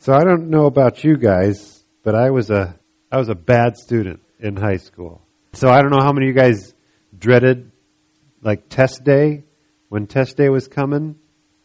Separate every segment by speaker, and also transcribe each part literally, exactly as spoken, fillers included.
Speaker 1: So I don't know about you guys, but I was a I was a bad student in high school. So I don't know how many of you guys dreaded like test day, when test day was coming.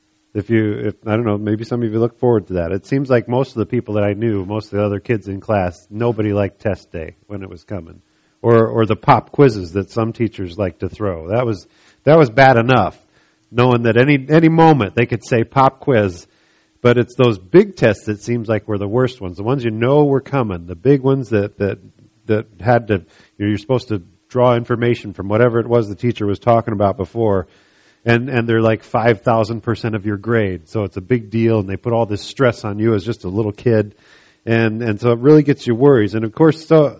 Speaker 1: If you, if I don't know, maybe some of you look forward to that. It seems like most of the people that I knew, most of the other kids in class, nobody liked test day when it was coming, or or the pop quizzes that some teachers like to throw. That was that was bad enough, knowing that any any moment they could say pop quiz. But it's those big tests that seems like were the worst ones, the ones you know were coming, the big ones that that that had to, you know, you're supposed to draw information from whatever it was the teacher was talking about before, and and they're like five thousand percent of your grade, so it's a big deal, and they put all this stress on you as just a little kid, and and so it really gets you worries. And of course, so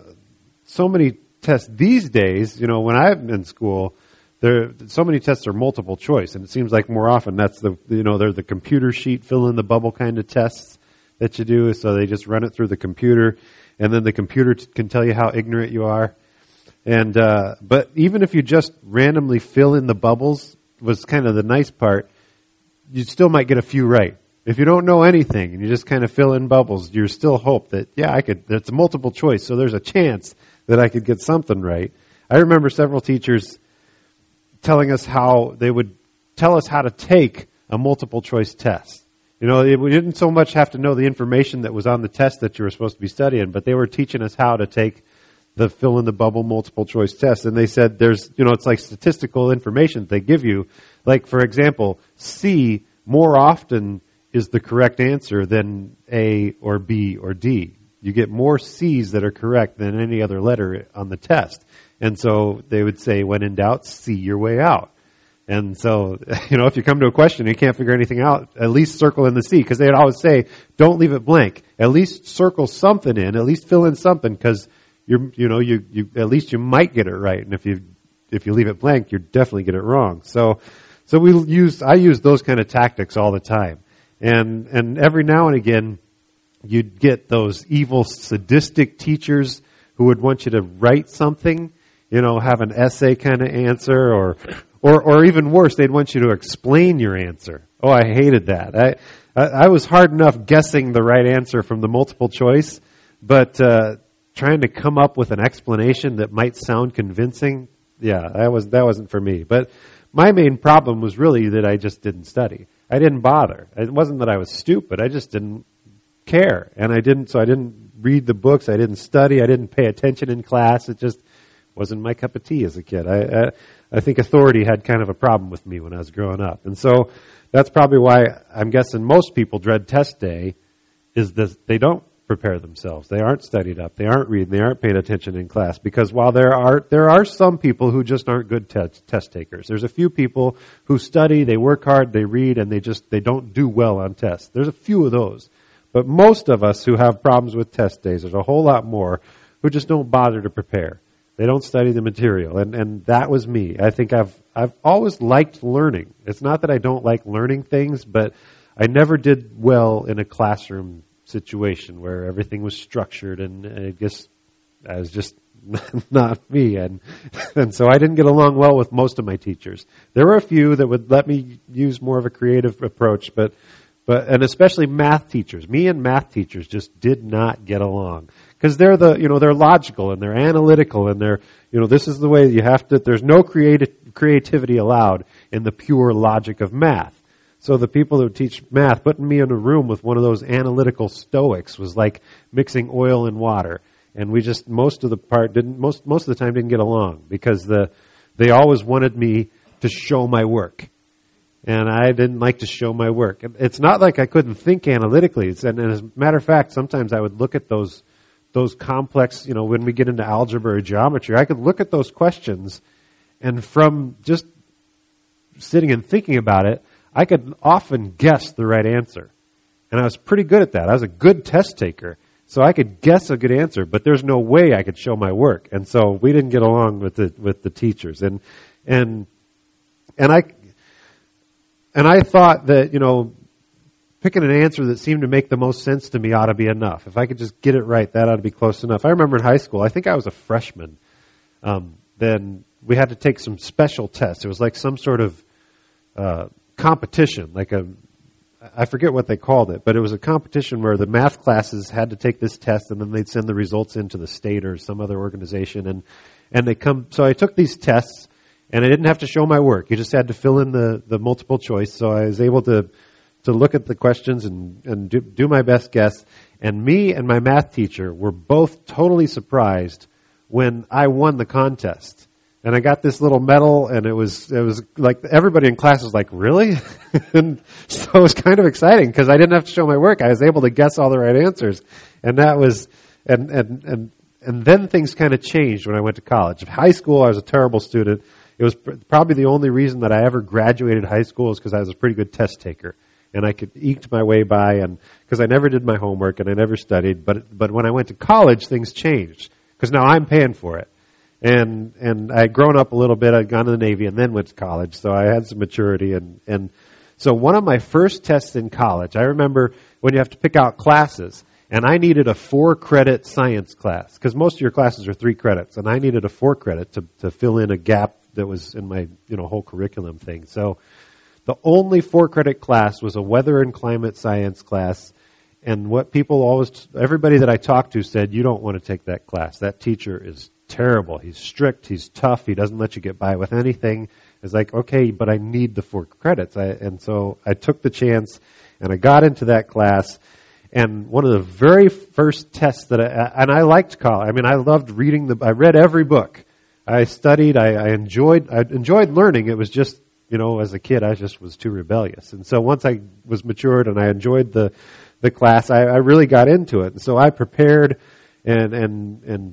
Speaker 1: so many tests these days, you know, when I'm in school, there, so many tests are multiple choice, and it seems like more often that's the, you know, they're the computer sheet fill in the bubble kind of tests that you do. So they just run it through the computer, and then the computer t- can tell you how ignorant you are. And uh, but even if you just randomly fill in the bubbles, was kind of the nice part, you still might get a few right. If you don't know anything and you just kind of fill in bubbles, you're still hope that yeah, I could. It's a multiple choice, so there's a chance that I could get something right. I remember several teachers telling us how they would tell us how to take a multiple choice test. You know, we didn't so much have to know the information that was on the test that you were supposed to be studying, but they were teaching us how to take the fill in the bubble multiple choice test. And they said there's, you know, it's like statistical information they give you. Like, for example, C more often is the correct answer than A or B or D. You get more C's that are correct than any other letter on the test. And so they would say, when in doubt, see your way out. And so, you know, if you come to a question and you can't figure anything out, at least circle in the C. Because they'd always say, don't leave it blank. At least circle something in. At least fill in something, because you're, you know, you, you at least you might get it right. And if you if you leave it blank, you definitely get it wrong. So, so we use I use those kind of tactics all the time. And and every now and again, you'd get those evil, sadistic teachers who would want you to write something. You know, have an essay kind of answer, or, or, or even worse, they'd want you to explain your answer. Oh, I hated that. I, I, I was hard enough guessing the right answer from the multiple choice, but uh, trying to come up with an explanation that might sound convincing, yeah, that was that wasn't for me. But my main problem was really that I just didn't study. I didn't bother. It wasn't that I was stupid. I just didn't care, and I didn't. So I didn't read the books. I didn't study. I didn't pay attention in class. It just wasn't my cup of tea as a kid. I, I I think authority had kind of a problem with me when I was growing up. And so that's probably why I'm guessing most people dread test day, is that they don't prepare themselves. They aren't studied up. They aren't reading. They aren't paying attention in class. Because while there are there are some people who just aren't good test, test takers. There's a few people who study, they work hard, they read, and they just they don't do well on tests. There's a few of those. But most of us who have problems with test days, there's a whole lot more who just don't bother to prepare. They don't study the material, and, and that was me. I think I've I've always liked learning. It's not that I don't like learning things, but I never did well in a classroom situation where everything was structured, and, and it just I was just not me, and and so I didn't get along well with most of my teachers. There were a few that would let me use more of a creative approach, but but and especially math teachers. Me and math teachers just did not get along. Because they're the, you know, they're logical and they're analytical and they're, you know, this is the way you have to, there's no creati- creativity allowed in the pure logic of math. So the people who teach math, putting me in a room with one of those analytical stoics was like mixing oil and water. And we just, most of the part didn't, most, most of the time didn't get along because the, they always wanted me to show my work. And I didn't like to show my work. It's not like I couldn't think analytically. It's, and as a matter of fact, sometimes I would look at those those complex, you know, when we get into algebra or geometry, I could look at those questions, and from just sitting and thinking about it, I could often guess the right answer. And I was pretty good at that. I was a good test taker. So I could guess a good answer, but there's no way I could show my work. And so we didn't get along with the with the teachers. And and and I and I thought that, you know, picking an answer that seemed to make the most sense to me ought to be enough. If I could just get it right, that ought to be close enough. I remember in high school, I think I was a freshman, um, then we had to take some special tests. It was like some sort of uh, competition, like a I forget what they called it, but it was a competition where the math classes had to take this test and then they'd send the results into the state or some other organization. And, and they come, so I took these tests and I didn't have to show my work. You just had to fill in the, the multiple choice. So I was able to, to look at the questions and, and do, do my best guess. And me and my math teacher were both totally surprised when I won the contest. And I got this little medal, and it was it was like everybody in class was like, really? And so it was kind of exciting because I didn't have to show my work. I was able to guess all the right answers. And that was, and and and, and then things kind of changed when I went to college. In high school, I was a terrible student. It was pr- probably the only reason that I ever graduated high school is because I was a pretty good test taker. And I could eke my way by, and because I never did my homework and I never studied. But but when I went to college, things changed because now I'm paying for it. And and I had grown up a little bit. I'd gone to the Navy and then went to college, so I had some maturity. And, and so one of my first tests in college, I remember when you have to pick out classes, and I needed a four-credit science class, because most of your classes are three credits, and I needed a four-credit to, to fill in a gap that was in my you know whole curriculum thing. So the only four-credit class was a weather and climate science class. And what people always, everybody that I talked to said, you don't want to take that class. That teacher is terrible. He's strict. He's tough. He doesn't let you get by with anything. It's like, okay, but I need the four credits. I, and so I took the chance and I got into that class. And one of the very first tests that I, and I liked college. I mean, I loved reading the, I read every book. I studied. I, I enjoyed, I enjoyed learning. It was just, you know, as a kid, I just was too rebellious. And so once I was matured and I enjoyed the, the class, I, I really got into it. And so I prepared and, and, and,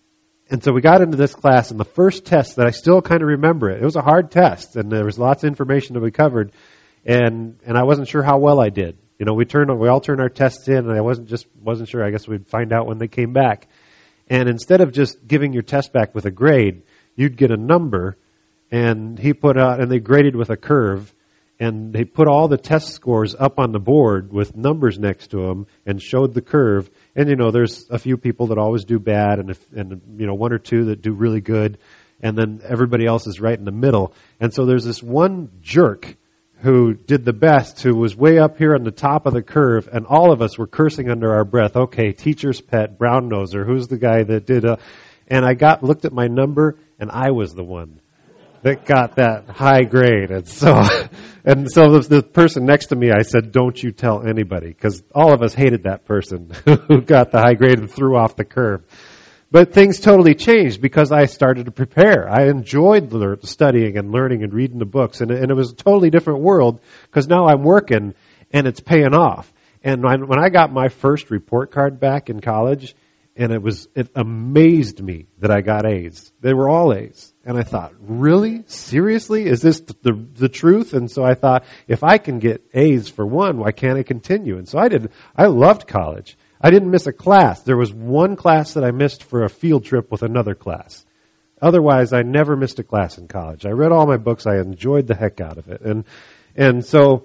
Speaker 1: and so we got into this class, and the first test that I still kind of remember it, it was a hard test, and there was lots of information that we covered, and, and I wasn't sure how well I did. You know, we turned, we all turned our tests in, and I wasn't just, wasn't sure. I guess we'd find out when they came back. And instead of just giving your test back with a grade, you'd get a number, and he put out, and they graded with a curve, and they put all the test scores up on the board with numbers next to them and showed the curve. And, you know, there's a few people that always do bad and, if, and you know, one or two that do really good. And then everybody else is right in the middle. And so there's this one jerk who did the best, who was way up here on the top of the curve. And all of us were cursing under our breath. Okay, teacher's pet, brown noser. Who's the guy that did a... And I got looked at my number, and I was the one that got that high grade. And so, and so the, the person next to me, I said, don't you tell anybody, because all of us hated that person who got the high grade and threw off the curve. But things totally changed because I started to prepare. I enjoyed lear- studying and learning and reading the books, and, and it was a totally different world because now I'm working and it's paying off. And when, when I got my first report card back in college, and it was, it amazed me that I got A's. They were all A's. And I thought, really? Seriously? Is this the, the, the truth? And so I thought, if I can get A's for one, why can't I continue? And so I did. I loved college. I didn't miss a class. There was one class that I missed for a field trip with another class. Otherwise, I never missed a class in college. I read all my books. I enjoyed the heck out of it. And, and so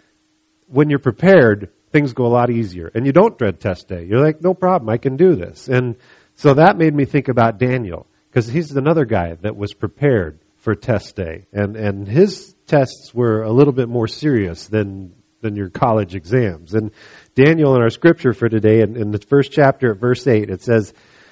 Speaker 1: when you're prepared, things go a lot easier. And you don't dread test day. You're like, no problem, I can do this. And so that made me think about Daniel, because he's another guy that was prepared for test day. And and his tests were a little bit more serious than than your college exams. And Daniel, in our scripture for today, in, in the first chapter at verse eight, it says,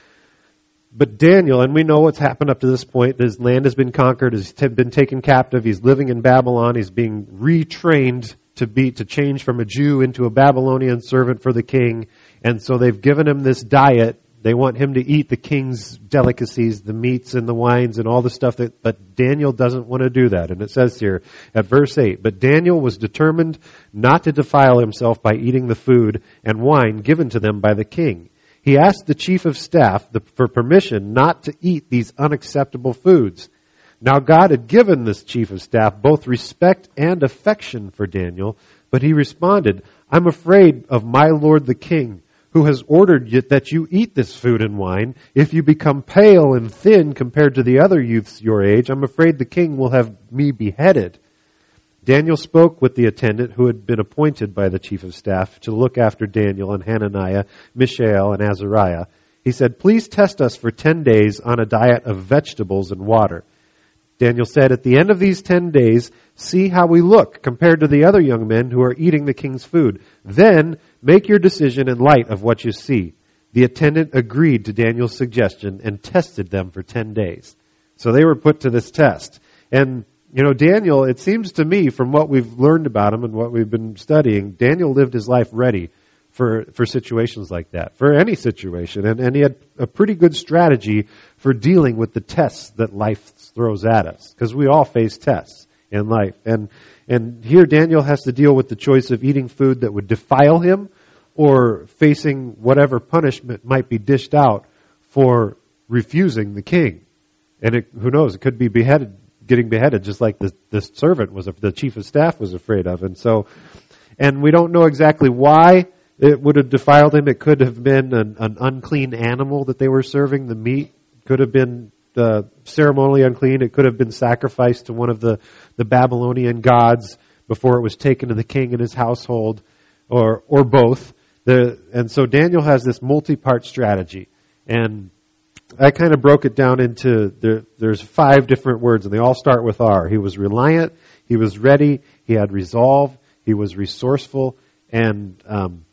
Speaker 1: but Daniel, and we know what's happened up to this point, his land has been conquered, he's t- been taken captive, he's living in Babylon, he's being retrained to be, to change from a Jew into a Babylonian servant for the king. And so they've given him this diet. They want him to eat the king's delicacies, the meats and the wines and all the stuff that, but Daniel doesn't want to do that. And it says here at verse eight, but Daniel was determined not to defile himself by eating the food and wine given to them by the king. He asked the chief of staff the, for permission not to eat these unacceptable foods. Now God had given this chief of staff both respect and affection for Daniel, but he responded, I'm afraid of my lord the king, who has ordered you that you eat this food and wine. If you become pale and thin compared to the other youths your age, I'm afraid the king will have me beheaded. Daniel spoke with the attendant who had been appointed by the chief of staff to look after Daniel and Hananiah, Mishael, and Azariah. He said, please test us for ten days on a diet of vegetables and water. Daniel said, "At the end of these ten days, see how we look compared to the other young men who are eating the king's food. Then make your decision in light of what you see." The attendant agreed to Daniel's suggestion and tested them for ten days. So they were put to this test. And, you know, Daniel, it seems to me from what we've learned about him and what we've been studying, Daniel lived his life ready for, for situations like that, for any situation. And, and he had a pretty good strategy for dealing with the tests that life throws at us, because we all face tests in life. And, and here Daniel has to deal with the choice of eating food that would defile him or facing whatever punishment might be dished out for refusing the king. And it, who knows, it could be beheaded, getting beheaded, just like the, the servant was, the chief of staff was afraid of. And so, and we don't know exactly why it would have defiled him. It could have been an, an unclean animal that they were serving. The meat could have been uh, ceremonially unclean. It could have been sacrificed to one of the, the Babylonian gods before it was taken to the king and his household, or or both. The, and so Daniel has this multi-part strategy. And I kind of broke it down into, there, there's five different words, and they all start with R. He was reliant, he was ready, he had resolve, he was resourceful, and um,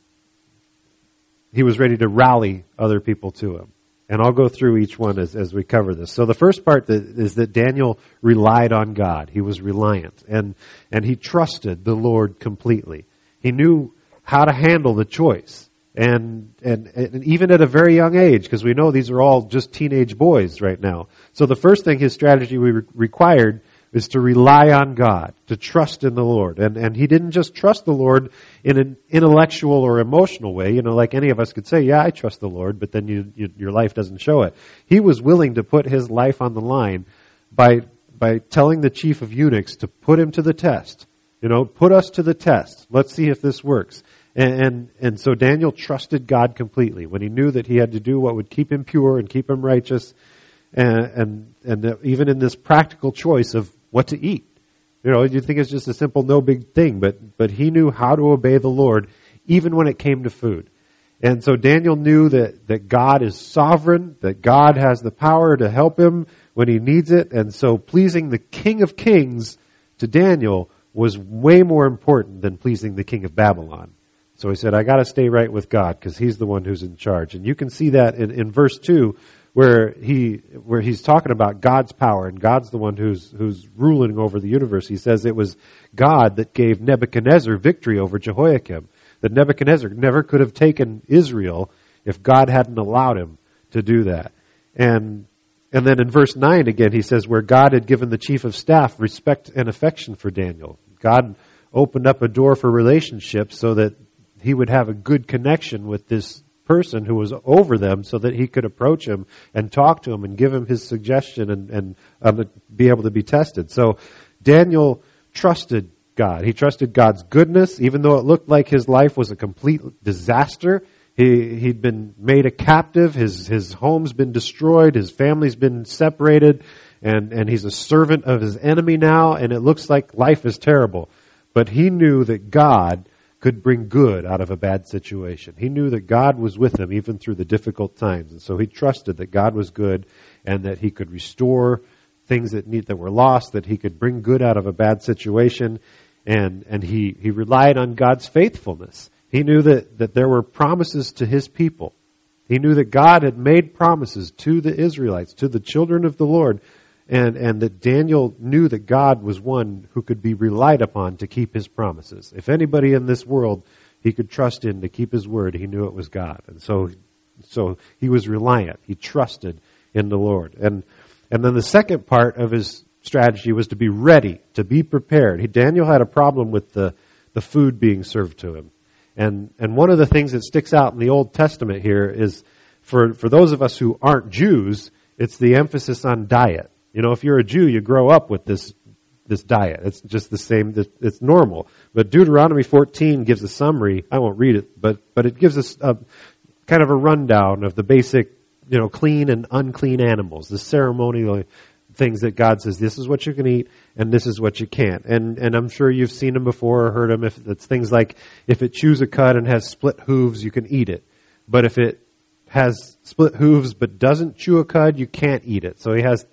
Speaker 1: he was ready to rally other people to him. And I'll go through each one as, as we cover this. So the first part that, is that Daniel relied on God. He was reliant, and, and he trusted the Lord completely. He knew how to handle the choice. And, and, and even at a very young age, because we know these are all just teenage boys right now. So the first thing his strategy re- required is to rely on God, to trust in the Lord. And, and he didn't just trust the Lord in an intellectual or emotional way, you know, like any of us could say, yeah, I trust the Lord, but then you, you, your life doesn't show it. He was willing to put his life on the line by, by telling the chief of eunuchs to put him to the test. You know, put us to the test. Let's see if this works. And, and and so Daniel trusted God completely when he knew that he had to do what would keep him pure and keep him righteous, and and, and that even in this practical choice of what to eat. You know, you'd think it's just a simple, no big thing, but but he knew how to obey the Lord even when it came to food. And so Daniel knew that, that God is sovereign, that God has the power to help him when he needs it, and so pleasing the King of Kings to Daniel was way more important than pleasing the king of Babylon. So he said, I got to stay right with God because he's the one who's in charge. And you can see that in, in verse two where he where he's talking about God's power, and God's the one who's who's ruling over the universe. He says it was God that gave Nebuchadnezzar victory over Jehoiakim. That Nebuchadnezzar never could have taken Israel if God hadn't allowed him to do that. And And then in verse nine again, he says, where God had given the chief of staff respect and affection for Daniel. God opened up a door for relationships so that he would have a good connection with this person who was over them so that he could approach him and talk to him and give him his suggestion and, and um, be able to be tested. So Daniel trusted God. He trusted God's goodness, even though it looked like his life was a complete disaster. He, he'd been made a captive. His, his home's been destroyed. His family's been separated. And, and he's a servant of his enemy now. And it looks like life is terrible. But he knew that God could bring good out of a bad situation. He knew that God was with him even through the difficult times. And so he trusted that God was good and that he could restore things that need, that were lost, that he could bring good out of a bad situation. And, and he, he relied on God's faithfulness. He knew that, that there were promises to his people. He knew that God had made promises to the Israelites, to the children of the Lord, and, and that Daniel knew that God was one who could be relied upon to keep his promises. If anybody in this world he could trust in to keep his word, he knew it was God. And so, so he was reliant. He trusted in the Lord. And, and then the second part of his strategy was to be ready, to be prepared. He, Daniel had a problem with the, the food being served to him. And and one of the things that sticks out in the Old Testament here is, for, for those of us who aren't Jews, it's the emphasis on diet. You know, if you're a Jew, you grow up with this this diet. It's just the same, it's normal. But Deuteronomy fourteen gives a summary. I won't read it, but but it gives us a kind of a rundown of the basic, you know, clean and unclean animals, the ceremonial things that God says, this is what you can eat and this is what you can't. And and I'm sure you've seen them before or heard them. If it's things like, if it chews a cud and has split hooves, you can eat it. But if it has split hooves but doesn't chew a cud, you can't eat it. So he has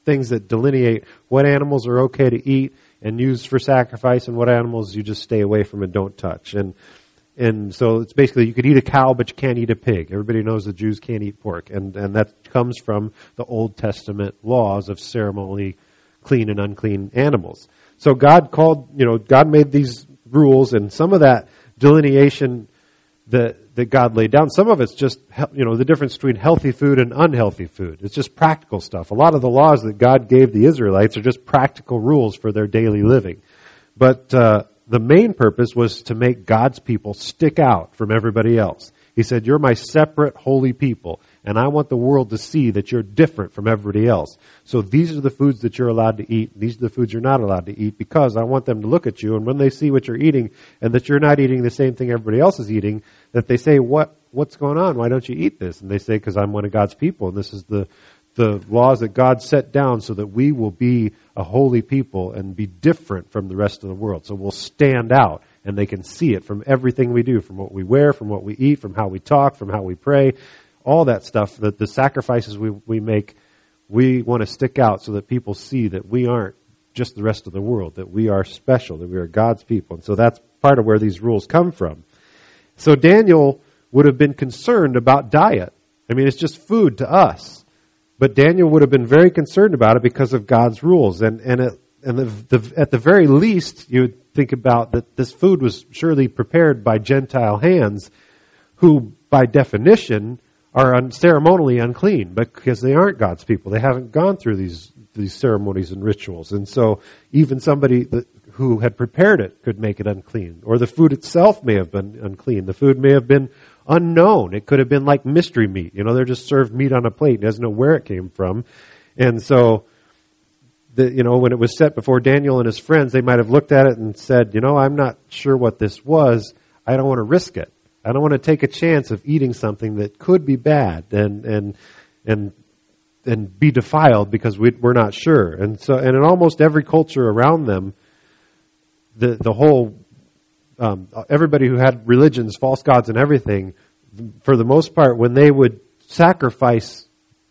Speaker 1: things that delineate what animals are okay to eat and use for sacrifice and what animals you just stay away from and don't touch. And and so it's basically you could eat a cow, but you can't eat a pig. Everybody knows the Jews can't eat pork. And, and that comes from the Old Testament laws of ceremonially clean and unclean animals. So God called, you know, God made these rules, and some of that delineation that that God laid down, some of it's just, you know, the difference between healthy food and unhealthy food. It's just practical stuff. A lot of the laws that God gave the Israelites are just practical rules for their daily living. But uh, the main purpose was to make God's people stick out from everybody else. He said, you're my separate holy people, and I want the world to see that you're different from everybody else. So these are the foods that you're allowed to eat. These are the foods you're not allowed to eat, because I want them to look at you, and when they see what you're eating and that you're not eating the same thing everybody else is eating, that they say, what what's going on? Why don't you eat this? And they say, because I'm one of God's people, and this is the the laws that God set down so that we will be a holy people and be different from the rest of the world. So we'll stand out, and they can see it from everything we do, from what we wear, from what we eat, from how we talk, from how we pray, all that stuff, that the sacrifices we, we make, we want to stick out so that people see that we aren't just the rest of the world, that we are special, that we are God's people. And so that's part of where these rules come from. So Daniel would have been concerned about diet. I mean, it's just food to us. But Daniel would have been very concerned about it because of God's rules. And and, it, and the, the, at the very least, you would think about that this food was surely prepared by Gentile hands, who, by definition, are un- ceremonially unclean, but because they aren't God's people. They haven't gone through these these ceremonies and rituals. And so even somebody that, who had prepared it could make it unclean. Or the food itself may have been unclean. The food may have been unknown. It could have been like mystery meat. You know, they're just served meat on a plate. He doesn't know where it came from. And so, the, you know, when it was set before Daniel and his friends, they might have looked at it and said, you know, I'm not sure what this was. I don't want to risk it. I don't want to take a chance of eating something that could be bad and and and and be defiled because we, we're not sure. And so, and in almost every culture around them, the the whole um, everybody who had religions, false gods, and everything, for the most part, when they would sacrifice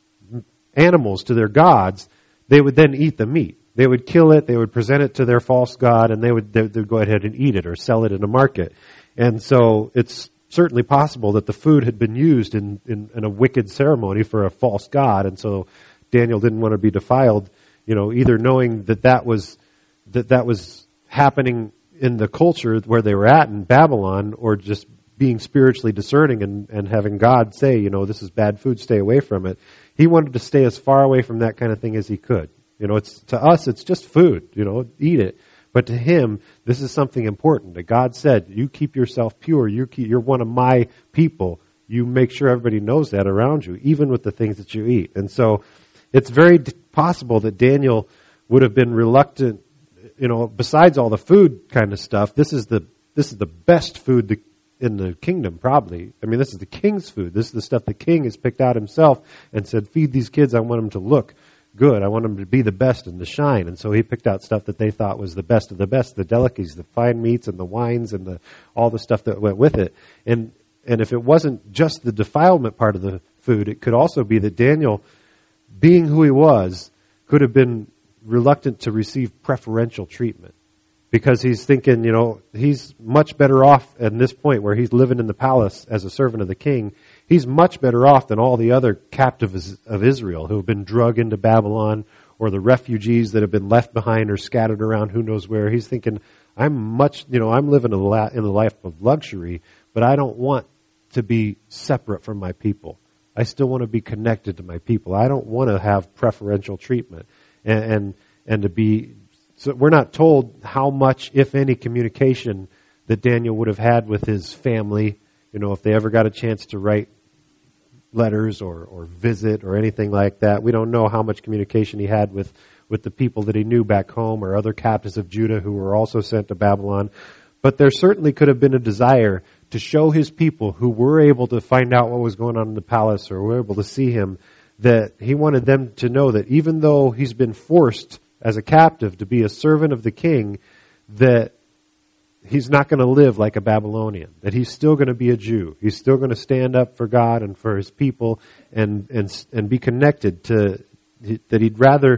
Speaker 1: animals to their gods, they would then eat the meat. They would kill it. They would present it to their false god, and they would they would go ahead and eat it or sell it in a market. And so it's certainly possible that the food had been used in, in, in a wicked ceremony for a false god, and so Daniel didn't want to be defiled, you know, either knowing that that was that that was happening in the culture where they were at in Babylon, or just being spiritually discerning and, and having God say, you know, this is bad food, stay away from it. He wanted to stay as far away from that kind of thing as he could. You know, it's to us, it's just food, you know, eat it. But to him, this is something important. That God said, you keep yourself pure. You keep, you're one of my people. You make sure everybody knows that around you, even with the things that you eat. And so it's very possible that Daniel would have been reluctant, you know, besides all the food kind of stuff, this is the this is the best food in the kingdom, probably. I mean, this is the king's food. This is the stuff the king has picked out himself and said, feed these kids. I want them to look good. I want them to be the best and to shine. And so he picked out stuff that they thought was the best of the best, the delicacies, the fine meats and the wines and the all the stuff that went with it. And and if it wasn't just the defilement part of the food, it could also be that Daniel, being who he was, could have been reluctant to receive preferential treatment. Because he's thinking, you know, he's much better off at this point where he's living in the palace as a servant of the king. He's much better off than all the other captives of Israel who have been drug into Babylon, or the refugees that have been left behind or scattered around who knows where. He's thinking, I'm much, you know, I'm living in a life of luxury, but I don't want to be separate from my people. I still want to be connected to my people. I don't want to have preferential treatment. And, and, and to be, so we're not told how much, if any, communication that Daniel would have had with his family, you know, if they ever got a chance to write letters or, or visit or anything like that. We don't know how much communication he had with, with the people that he knew back home or other captives of Judah who were also sent to Babylon. But there certainly could have been a desire to show his people who were able to find out what was going on in the palace or were able to see him, that he wanted them to know that even though he's been forced as a captive to be a servant of the king, that he's not going to live like a Babylonian, that he's still going to be a Jew. He's still going to stand up for God and for his people and and and be connected to, that he'd rather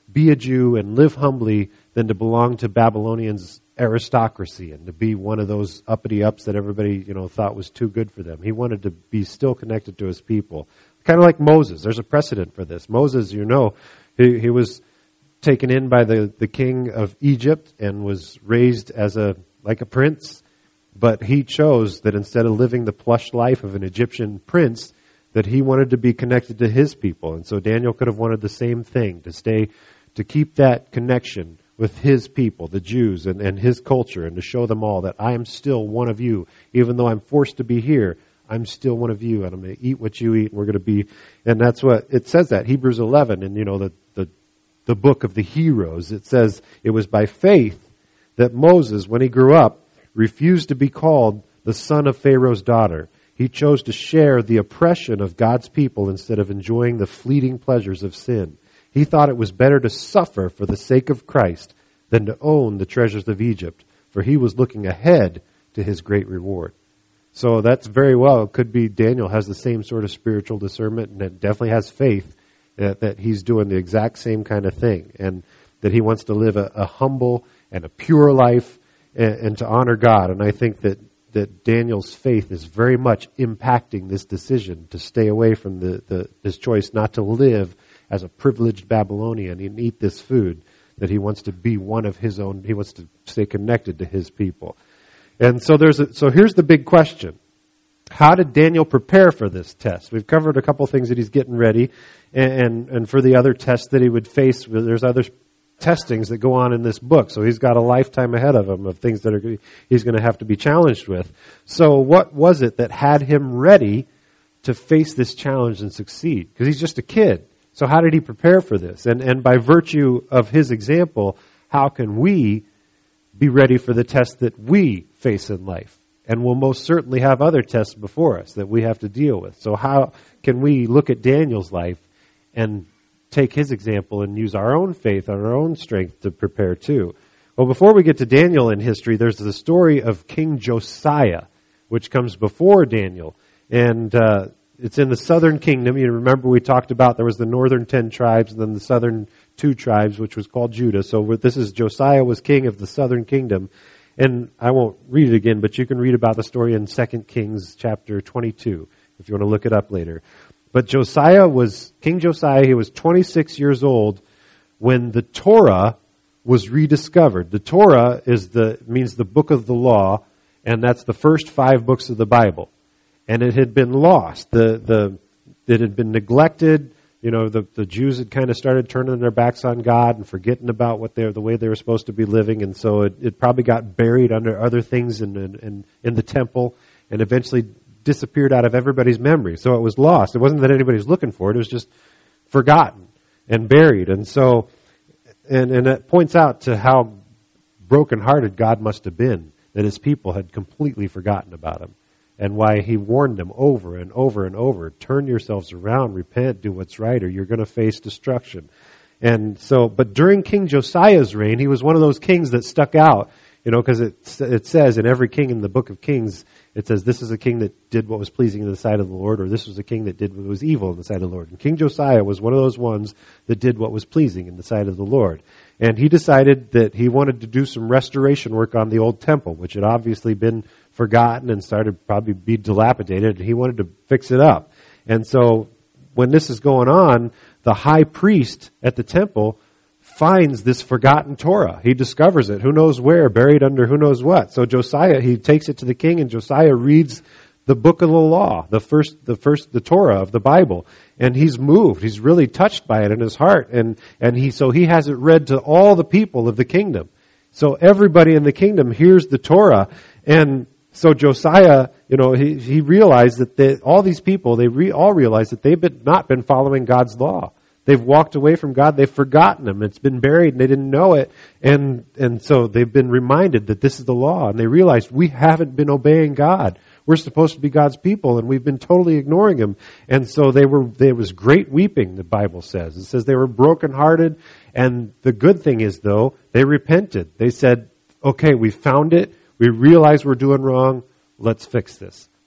Speaker 1: be a Jew and live humbly than to belong to Babylonians' aristocracy and to be one of those uppity ups that everybody, you know, thought was too good for them. He wanted to be still connected to his people. Kind of like Moses. There's a precedent for this. Moses, you know, he, he was taken in by the, the king of Egypt and was raised as a like a prince, but he chose that instead of living the plush life of an Egyptian prince, that he wanted to be connected to his people. And so Daniel could have wanted the same thing, to stay, to keep that connection with his people, the Jews, and, and his culture, and to show them all that I am still one of you. Even though I'm forced to be here, I'm still one of you, and I'm going to eat what you eat, and we're going to be, and that's what, it says that, Hebrews eleven, and you know, the, the, the book of the heroes, it says it was by faith that Moses, when he grew up, refused to be called the son of Pharaoh's daughter. He chose to share the oppression of God's people instead of enjoying the fleeting pleasures of sin. He thought it was better to suffer for the sake of Christ than to own the treasures of Egypt, for he was looking ahead to his great reward. So that's very well, it could be Daniel has the same sort of spiritual discernment, and it definitely has faith that, that he's doing the exact same kind of thing, and that he wants to live a, a humble and a pure life and, and to honor God. And I think that that Daniel's faith is very much impacting this decision to stay away from the, the his choice not to live as a privileged Babylonian and eat this food, that he wants to be one of his own, he wants to stay connected to his people. And so there's a, so here's the big question. How did Daniel prepare for this test? We've covered a couple things that he's getting ready, and, and, and for the other tests that he would face, there's other testings that go on in this book. So he's got a lifetime ahead of him of things that are he's going to have to be challenged with. So what was it that had him ready to face this challenge and succeed? Because he's just a kid. So how did he prepare for this? And and by virtue of his example, how can we be ready for the test that we face in life? And we'll most certainly have other tests before us that we have to deal with. So how can we look at Daniel's life and take his example and use our own faith and our own strength to prepare too? Well, before we get to Daniel in history, there's the story of King Josiah, which comes before Daniel. And uh, it's in the southern kingdom. You remember we talked about there was the northern ten tribes and then the southern two tribes, which was called Judah. So this is Josiah was king of the southern kingdom. And I won't read it again, but you can read about the story in Second Kings chapter twenty-two, if you want to look it up later. But Josiah was, King Josiah, he was twenty-six years old when the Torah was rediscovered. The Torah is the, means the book of the law, and that's the first five books of the Bible. And it had been lost. The, the, it had been neglected. You know, the, the Jews had kind of started turning their backs on God and forgetting about what they the way they were supposed to be living. And so it, it probably got buried under other things in, in, in the temple and eventually disappeared out of everybody's memory. So it was lost. It wasn't that anybody was looking for it. It was just forgotten and buried. And so, and, and it points out to how brokenhearted God must have been that his people had completely forgotten about him, and why he warned them over and over and over, turn yourselves around, repent, do what's right, or you're going to face destruction. And so, but during King Josiah's reign, he was one of those kings that stuck out, you know, because it, it says in every king in the book of Kings, it says this is a king that did what was pleasing in the sight of the Lord, or this was a king that did what was evil in the sight of the Lord. And King Josiah was one of those ones that did what was pleasing in the sight of the Lord. And he decided that he wanted to do some restoration work on the old temple, which had obviously been forgotten and started to probably be dilapidated. And he wanted to fix it up. And so when this is going on, the high priest at the temple finds this forgotten Torah. He discovers it, who knows where, buried under who knows what. So Josiah, he takes it to the king, and Josiah reads the book of the law, the first, the first, the Torah of the Bible. And he's moved. He's really touched by it in his heart. And, and he, so he has it read to all the people of the kingdom. So everybody in the kingdom hears the Torah. And so Josiah, you know, he, he realized that they, all these people, they re, all realize that they've been, not been following God's law. They've walked away from God. They've forgotten him. It's been buried and they didn't know it. And, and so they've been reminded that this is the law. And they realized we haven't been obeying God. We're supposed to be God's people and we've been totally ignoring him. And so they were, there was great weeping, the Bible says. It says they were brokenhearted. And the good thing is though, they repented. They said, okay, we found it. We realize we're doing wrong. Let's fix this.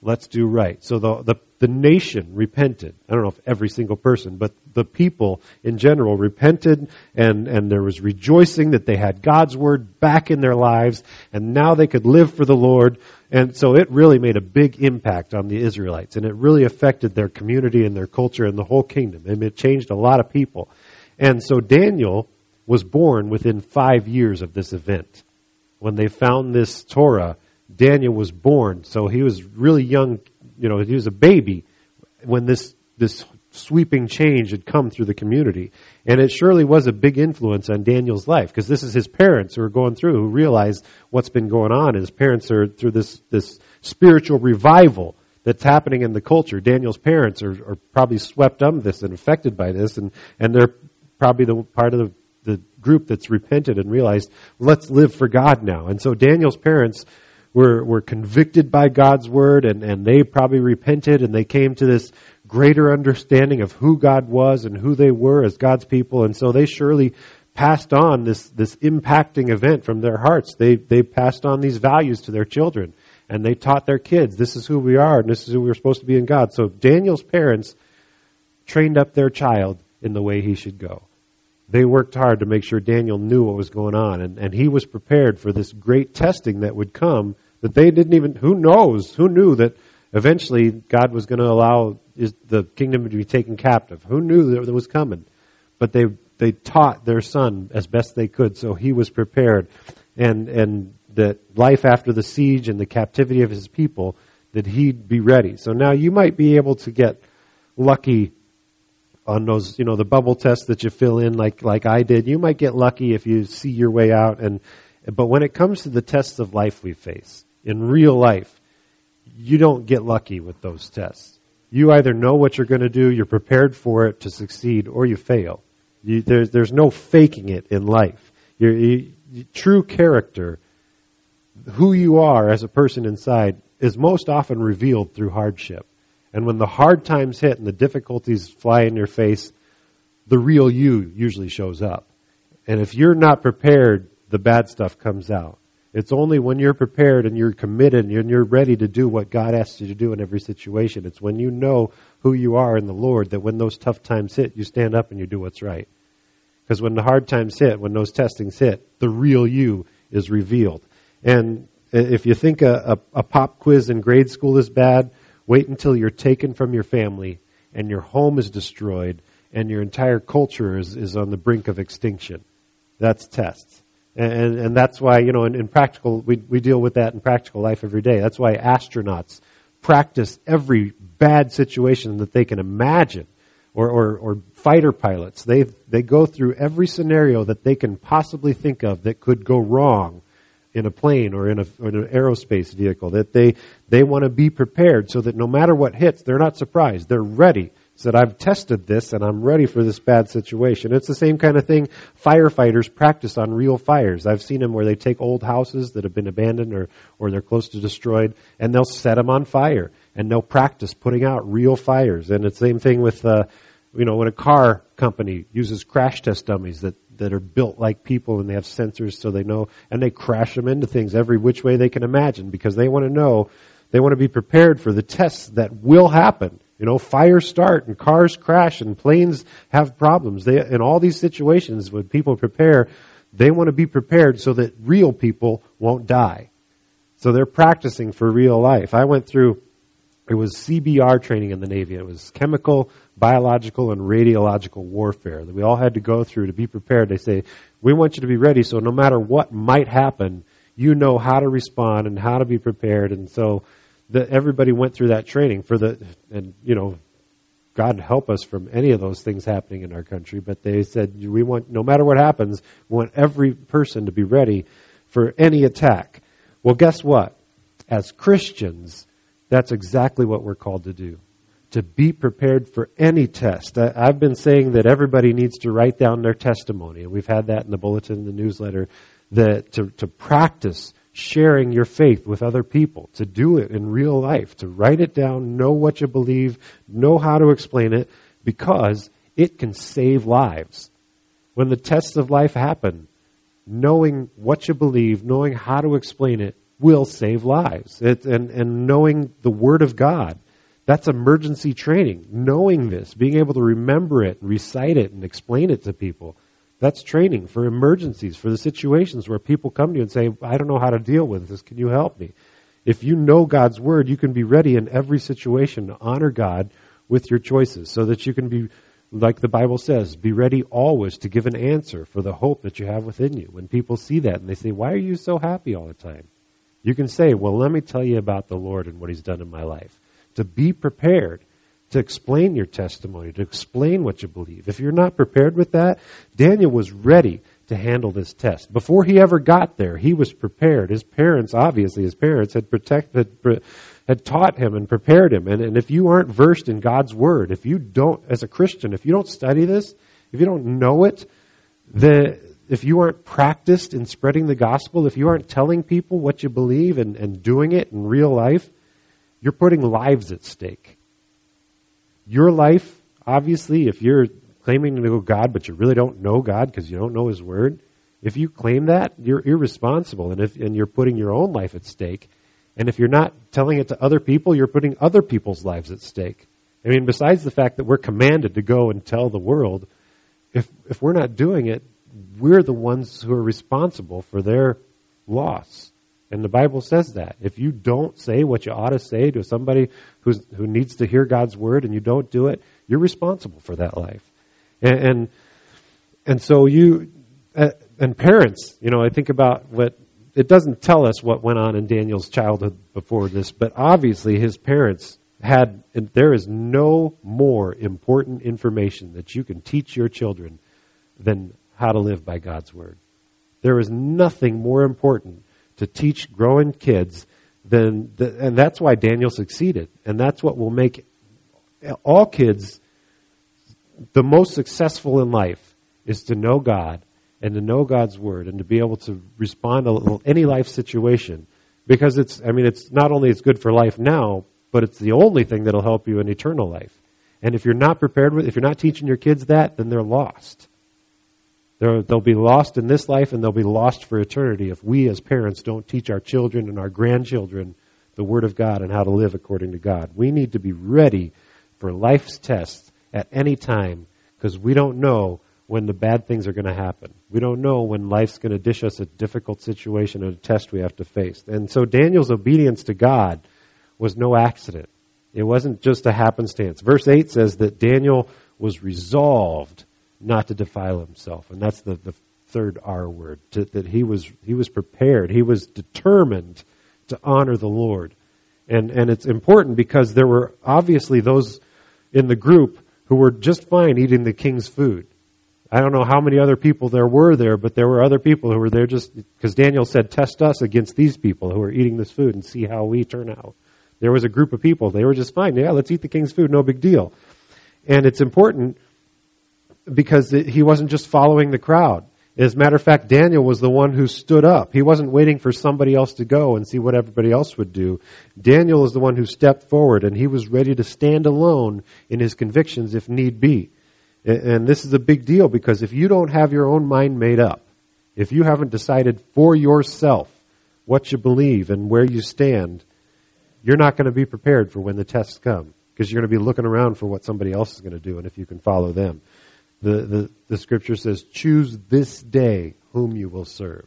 Speaker 1: let's do right. So the, the, the nation repented. I don't know if every single person, but the people in general repented, and, and there was rejoicing that they had God's word back in their lives, and now they could live for the Lord. And so it really made a big impact on the Israelites, and it really affected their community and their culture and the whole kingdom. And it changed a lot of people. And so Daniel was born within five years of this event. When they found this Torah, Daniel was born, so he was really young, you know, he was a baby when this this sweeping change had come through the community. And it surely was a big influence on Daniel's life, because this is his parents who are going through, who realize what's been going on. His parents are through this, this spiritual revival that's happening in the culture. Daniel's parents are, are probably swept up this and affected by this, and, and they're probably the part of the, the group that's repented and realized, let's live for God now. And so Daniel's parents were were convicted by God's word, and, and they probably repented, and they came to this greater understanding of who God was and who they were as God's people. And so they surely passed on this, this impacting event from their hearts. They they passed on these values to their children, and they taught their kids, this is who we are, and this is who we're supposed to be in God. So Daniel's parents trained up their child in the way he should go. They worked hard to make sure Daniel knew what was going on, and, and he was prepared for this great testing that would come, that they didn't even, who knows, who knew that eventually God was going to allow his, the kingdom to be taken captive? Who knew that it was coming? But they they taught their son as best they could, so he was prepared, and and that life after the siege and the captivity of his people, that he'd be ready. So now you might be able to get lucky on those, you know, the bubble tests that you fill in like like I did. You might get lucky if you see your way out. And but when it comes to the tests of life we face, in real life, you don't get lucky with those tests. You either know what you're going to do, you're prepared for it to succeed, or you fail. You, there's, there's no faking it in life. Your you, true character, who you are as a person inside, is most often revealed through hardship. And when the hard times hit and the difficulties fly in your face, the real you usually shows up. And if you're not prepared, the bad stuff comes out. It's only when you're prepared and you're committed and you're ready to do what God asks you to do in every situation. It's when you know who you are in the Lord that when those tough times hit, you stand up and you do what's right. Because when the hard times hit, when those testings hit, the real you is revealed. And if you think a, a, a pop quiz in grade school is bad, wait until you're taken from your family and your home is destroyed and your entire culture is, is on the brink of extinction. That's tests. And, and that's why, you know, in, in practical, we, we deal with that in practical life every day. That's why astronauts practice every bad situation that they can imagine. Or, or, or fighter pilots, they they go through every scenario that they can possibly think of that could go wrong in a plane or in, a, or in an aerospace vehicle. That they, they want to be prepared so that no matter what hits, they're not surprised. They're ready. So that I've tested this and I'm ready for this bad situation. It's the same kind of thing firefighters practice on real fires. I've seen them where they take old houses that have been abandoned or, or they're close to destroyed, and they'll set them on fire. And they'll practice putting out real fires. And it's the same thing with, uh, you know, when a car company uses crash test dummies that, that are built like people and they have sensors so they know, and they crash them into things every which way they can imagine because they want to know, they want to be prepared for the tests that will happen. You know, fires start and cars crash and planes have problems. They, in all these situations, when people prepare, they want to be prepared so that real people won't die. So they're practicing for real life. I went through, it was C B R training in the Navy. It was chemical, biological, and radiological warfare that we all had to go through to be prepared. They say, we want you to be ready so no matter what might happen, you know how to respond and how to be prepared. And so that everybody went through that training for the, and you know, God help us from any of those things happening in our country. But they said, we want, no matter what happens, we want every person to be ready for any attack. Well, guess what? As Christians, that's exactly what we're called to do. To be prepared for any test. I, I've been saying that everybody needs to write down their testimony. And we've had that in the bulletin, the newsletter, that to, to practice sharing your faith with other people, to do it in real life, to write it down, know what you believe, know how to explain it, because it can save lives. When the tests of life happen, knowing what you believe, knowing how to explain it, will save lives. It, and, and knowing the Word of God, that's emergency training. Knowing this, being able to remember it, recite it, and explain it to people. That's training for emergencies, for the situations where people come to you and say, I don't know how to deal with this. Can you help me? If you know God's Word, you can be ready in every situation to honor God with your choices so that you can be, like the Bible says, be ready always to give an answer for the hope that you have within you. When people see that and they say, why are you so happy all the time? You can say, well, let me tell you about the Lord and what He's done in my life. To be prepared to explain your testimony, to explain what you believe. If you're not prepared with that, Daniel was ready to handle this test. Before he ever got there, he was prepared. His parents, obviously his parents, had protected, had taught him and prepared him. And, and if you aren't versed in God's Word, if you don't, as a Christian, if you don't study this, if you don't know it, the, if you aren't practiced in spreading the gospel, if you aren't telling people what you believe and, and doing it in real life, you're putting lives at stake. Your life, obviously, if you're claiming to know God, but you really don't know God because you don't know His Word, if you claim that, you're irresponsible, and if and you're putting your own life at stake. And if you're not telling it to other people, you're putting other people's lives at stake. I mean, besides the fact that we're commanded to go and tell the world, if if we're not doing it, we're the ones who are responsible for their loss. And the Bible says that. If you don't say what you ought to say to somebody who's, who needs to hear God's Word and you don't do it, you're responsible for that life. And and, and so you, uh, and parents, you know, I think about what, it doesn't tell us what went on in Daniel's childhood before this, but obviously his parents had, and there is no more important information that you can teach your children than how to live by God's Word. There is nothing more important to teach growing kids than, the, and that's why Daniel succeeded. And that's what will make all kids the most successful in life, is to know God and to know God's Word and to be able to respond to any life situation. Because it's, I mean, it's not only it's good for life now, but it's the only thing that'll help you in eternal life. And if you're not prepared with, if you're not teaching your kids that, then they're lost. They're, they'll be lost in this life and they'll be lost for eternity if we as parents don't teach our children and our grandchildren the Word of God and how to live according to God. We need to be ready for life's tests at any time because we don't know when the bad things are going to happen. We don't know when life's going to dish us a difficult situation and a test we have to face. And so Daniel's obedience to God was no accident. It wasn't just a happenstance. Verse eight says that Daniel was resolved not to defile himself. And that's the, the third R word, to, that he was he was prepared. He was determined to honor the Lord. And and it's important because there were obviously those in the group who were just fine eating the king's food. I don't know how many other people there were there, but there were other people who were there just because Daniel said, test us against these people who are eating this food and see how we turn out. There was a group of people. They were just fine. Yeah, let's eat the king's food. No big deal. And it's important because it, he wasn't just following the crowd. As a matter of fact, Daniel was the one who stood up. He wasn't waiting for somebody else to go and see what everybody else would do. Daniel is the one who stepped forward, and he was ready to stand alone in his convictions if need be. And this is a big deal because if you don't have your own mind made up, if you haven't decided for yourself what you believe and where you stand, you're not going to be prepared for when the tests come because you're going to be looking around for what somebody else is going to do and if you can follow them. The, the, the scripture says, choose this day whom you will serve.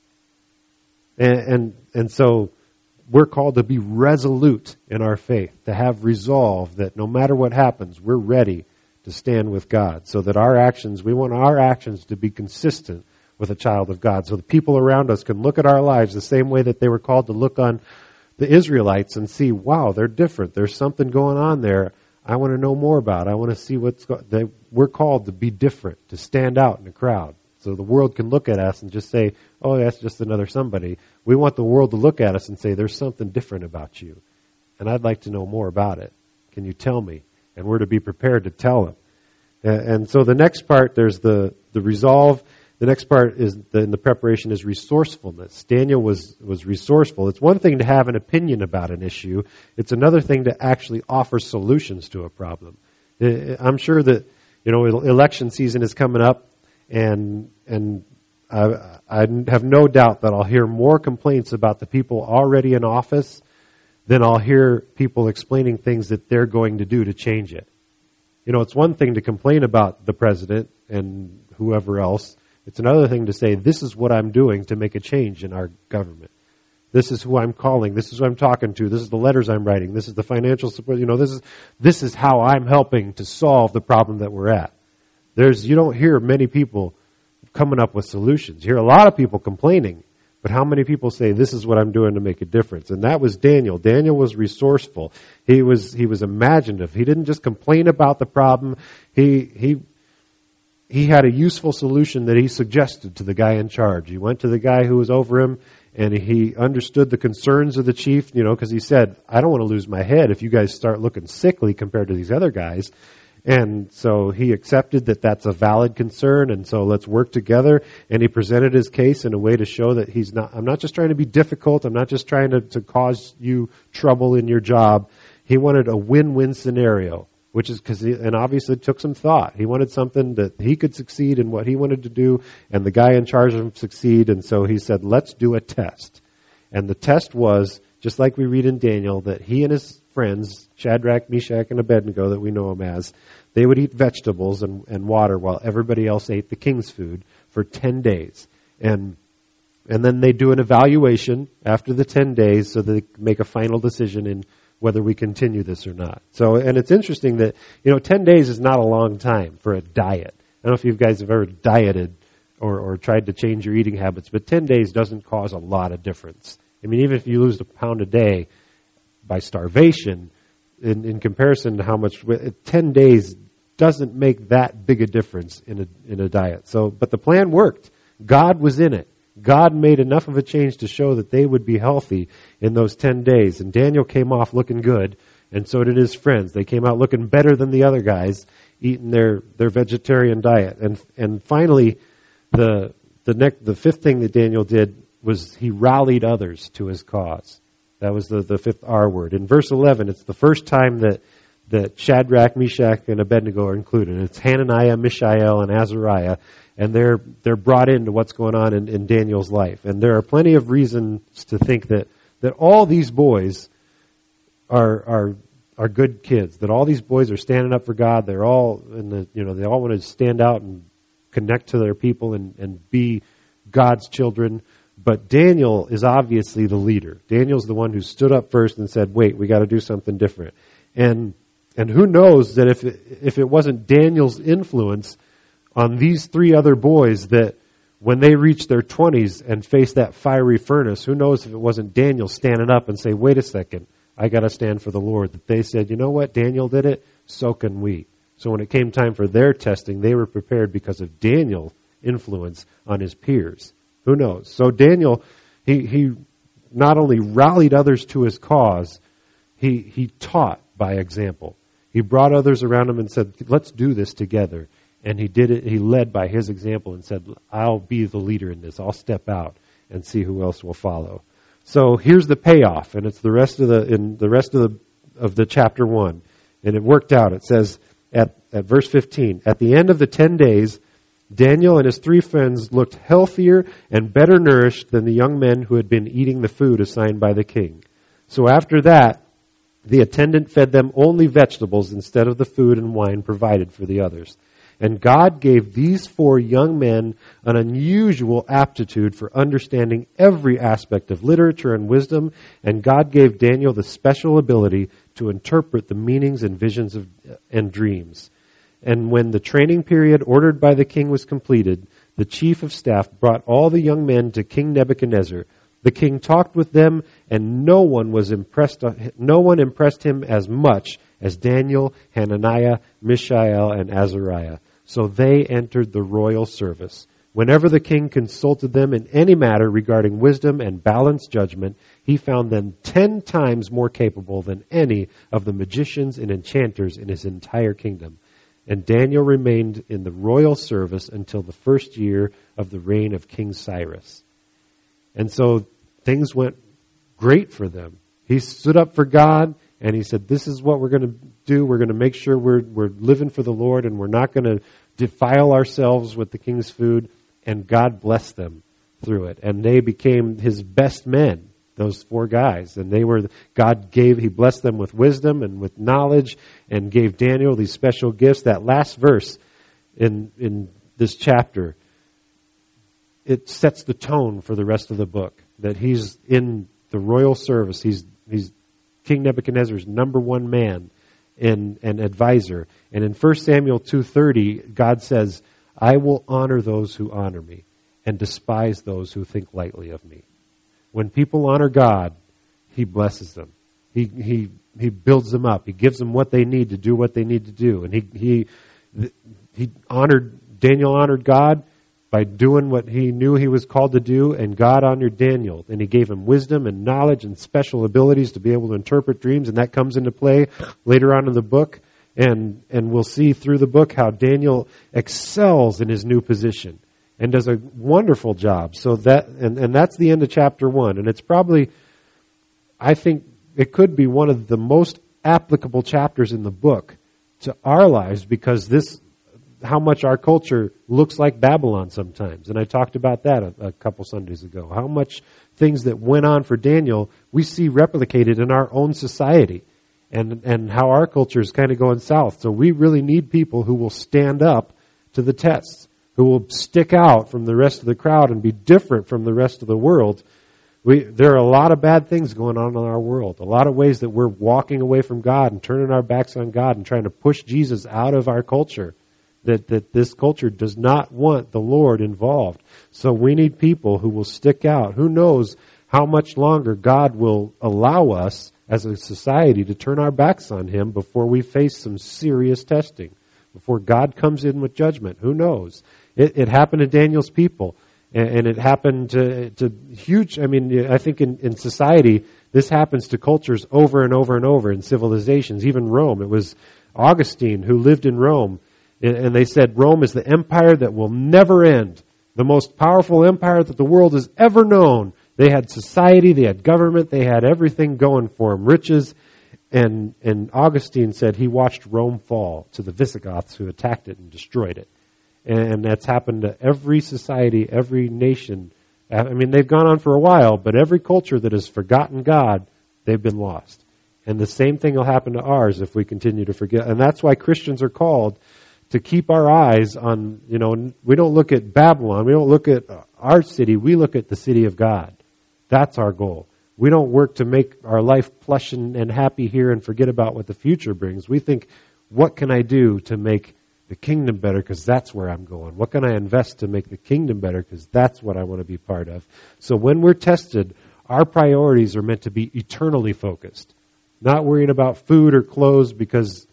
Speaker 1: And, and, and so we're called to be resolute in our faith, to have resolve that no matter what happens, we're ready to stand with God, so that our actions, we want our actions to be consistent with a child of God, so the people around us can look at our lives the same way that they were called to look on the Israelites and see, wow, they're different. There's something going on there I want to know more about. I want to see what's going on. We're called to be different, to stand out in a crowd, so the world can look at us and just say, oh, that's just another somebody. We want the world to look at us and say, there's something different about you, and I'd like to know more about it. Can you tell me? And we're to be prepared to tell them. And so the next part, there's the, the resolve. The next part is the, the preparation is resourcefulness. Daniel was, was resourceful. It's one thing to have an opinion about an issue. It's another thing to actually offer solutions to a problem. I'm sure that, you know, election season is coming up, and and I, I have no doubt that I'll hear more complaints about the people already in office than I'll hear people explaining things that they're going to do to change it. You know, it's one thing to complain about the president and whoever else. It's another thing to say, this is what I'm doing to make a change in our government. This is who I'm calling. This is who I'm talking to. This is the letters I'm writing. This is the financial support. You know, this is this is how I'm helping to solve the problem that we're at. There's you don't hear many people coming up with solutions. You hear a lot of people complaining, but how many people say, this is what I'm doing to make a difference? And that was Daniel. Daniel was resourceful. He was he was imaginative. He didn't just complain about the problem. He he he had a useful solution that he suggested to the guy in charge. He went to the guy who was over him, and he understood the concerns of the chief, you know, because he said, I don't want to lose my head if you guys start looking sickly compared to these other guys. And so he accepted that that's a valid concern, and so let's work together. And he presented his case in a way to show that he's not, I'm not just trying to be difficult, I'm not just trying to, to cause you trouble in your job. He wanted a win-win scenario, which is because, and obviously it took some thought. He wanted something that he could succeed in what he wanted to do, and the guy in charge of him succeed, and so he said, let's do a test. And the test was, just like we read in Daniel, that he and his friends, Shadrach, Meshach, and Abednego, that we know him as, they would eat vegetables and, and water while everybody else ate the king's food for ten days. And and then they do an evaluation after the ten days so that they make a final decision in whether we continue this or not. So, and it's interesting that, you know, ten days is not a long time for a diet. I don't know if you guys have ever dieted or, or tried to change your eating habits, but ten days doesn't cause a lot of difference. I mean, even if you lose a pound a day by starvation, in, in comparison to how much, ten days doesn't make that big a difference in a, in a diet. So, but the plan worked. God was in it. God made enough of a change to show that they would be healthy in those ten days. And Daniel came off looking good, and so did his friends. They came out looking better than the other guys, eating their, their vegetarian diet. And and finally, the the next the fifth thing that Daniel did was he rallied others to his cause. That was the, the fifth R word. In verse eleven, it's the first time that, that Shadrach, Meshach, and Abednego are included. It's Hananiah, Mishael, and Azariah. And they're they're brought into what's going on in, in Daniel's life. And there are plenty of reasons to think that, that all these boys are are are good kids. That all these boys are standing up for God. They're all in the you know they all want to stand out and connect to their people and, and be God's children. But Daniel is obviously the leader. Daniel's the one who stood up first and said, "Wait, we got to do something different." And and who knows that if it, if it wasn't Daniel's influence on these three other boys, that when they reach their twenties and face that fiery furnace, who knows if it wasn't Daniel standing up and say, wait a second, I got to stand for the Lord. That they said, you know what, Daniel did it, so can we. So when it came time for their testing, they were prepared because of Daniel's influence on his peers. Who knows? So Daniel, he, he not only rallied others to his cause, he, he taught by example. He brought others around him and said, let's do this together. And he did it, he led by his example and said, I'll be the leader in this. I'll step out and see who else will follow. So here's the payoff, and it's the rest of the in the rest of the of the chapter one. And it worked out. It says at, at verse fifteen, at the end of the ten days, Daniel and his three friends looked healthier and better nourished than the young men who had been eating the food assigned by the king. So after that, the attendant fed them only vegetables instead of the food and wine provided for the others. And God gave these four young men an unusual aptitude for understanding every aspect of literature and wisdom, and God gave Daniel the special ability to interpret the meanings and visions of, and dreams. And when the training period ordered by the king was completed, the chief of staff brought all the young men to King Nebuchadnezzar. The king talked with them, and no one was impressed. No one impressed him as much as Daniel, Hananiah, Mishael, and Azariah. So they entered the royal service. Whenever the king consulted them in any matter regarding wisdom and balanced judgment, he found them ten times more capable than any of the magicians and enchanters in his entire kingdom. And Daniel remained in the royal service until the first year of the reign of King Cyrus. And so things went great for them. He stood up for God, and he said, this is what we're going to do. We're going to make sure we're we're living for the Lord, and we're not going to defile ourselves with the king's food. and God blessed them through it. And they became his best men, those four guys. And they were, God gave, he blessed them with wisdom and with knowledge and gave Daniel these special gifts. That last verse in, in this chapter, it sets the tone for the rest of the book. That he's in the royal service. He's, he's King Nebuchadnezzar's number one man and, and advisor. And in First Samuel two thirty, God says, I will honor those who honor me and despise those who think lightly of me. When people honor God, he blesses them. He he he builds them up. He gives them what they need to do what they need to do. And he he he honored Daniel honored God by doing what he knew he was called to do, and God honored Daniel. And he gave him wisdom and knowledge and special abilities to be able to interpret dreams, and that comes into play later on in the book. And and we'll see through the book how Daniel excels in his new position and does a wonderful job. So that and, and that's the end of chapter one. And it's probably, I think it could be one of the most applicable chapters in the book to our lives, because this, how much our culture looks like Babylon sometimes. And I talked about that a, a couple Sundays ago. How much things that went on for Daniel we see replicated in our own society, and and how our culture is kind of going south. So we really need people who will stand up to the tests, who will stick out from the rest of the crowd and be different from the rest of the world. We, there are a lot of bad things going on in our world, a lot of ways that we're walking away from God and turning our backs on God and trying to push Jesus out of our culture, that, that this culture does not want the Lord involved. So we need people who will stick out. Who knows how much longer God will allow us as a society to turn our backs on him before we face some serious testing, before God comes in with judgment. Who knows? It, it happened to Daniel's people. And it happened to, to huge, I mean, I think in, in society, this happens to cultures over and over and over in civilizations, even Rome. It was Augustine who lived in Rome, and they said Rome is the empire that will never end, the most powerful empire that the world has ever known. They had society, they had government, they had everything going for them, riches. And, and Augustine said he watched Rome fall to the Visigoths who attacked it and destroyed it. And that's happened to every society, every nation. I mean, they've gone on for a while, but every culture that has forgotten God, they've been lost. And the same thing will happen to ours if we continue to forget. And that's why Christians are called to keep our eyes on, you know, we don't look at Babylon, we don't look at our city, we look at the city of God. That's our goal. We don't work to make our life plush and, and happy here and forget about what the future brings. We think, what can I do to make the kingdom better, because that's where I'm going? What can I invest to make the kingdom better, because that's what I want to be part of? So when we're tested, our priorities are meant to be eternally focused, not worrying about food or clothes, because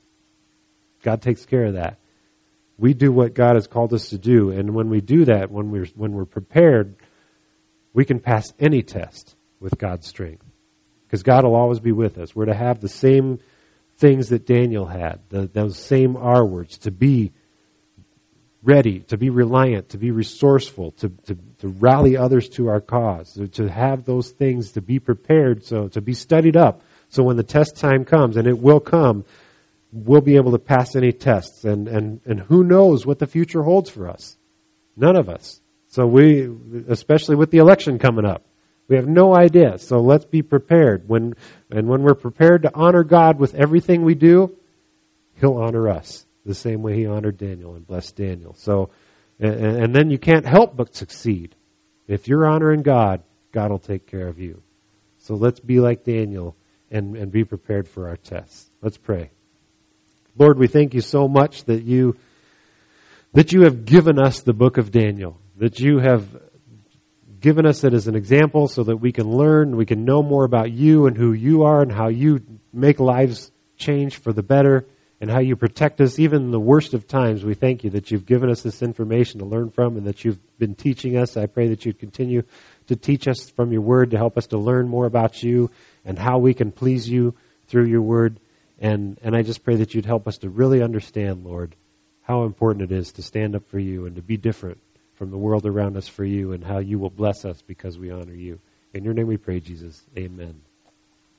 Speaker 1: God takes care of that. We do what God has called us to do, and when we do that, when we're when we're prepared, we can pass any test with God's strength, because God will always be with us. We're to have the same things that Daniel had, the, those same R words, to be ready, to be reliant, to be resourceful, to, to, to rally others to our cause, to have those things, to be prepared, so to be studied up. So when the test time comes, and it will come, we'll be able to pass any tests. And, and, and who knows what the future holds for us? None of us. So we, especially with the election coming up, we have no idea. So let's be prepared. When and when we're prepared to honor God with everything we do, he'll honor us the same way he honored Daniel and blessed Daniel. So, and, and then you can't help but succeed. If you're honoring God, God will take care of you. So let's be like Daniel and, and be prepared for our tests. Let's pray. Lord, we thank you so much that you that you have given us the book of Daniel, that you have given us it as an example so that we can learn, we can know more about you and who you are and how you make lives change for the better and how you protect us even in the worst of times. We thank you that you've given us this information to learn from and that you've been teaching us. I pray that you'd continue to teach us from your word to help us to learn more about you and how we can please you through your word. And, and I just pray that you'd help us to really understand, Lord, how important it is to stand up for you and to be different from the world around us for you, and how you will bless us because we honor you. In your name we pray, Jesus. Amen.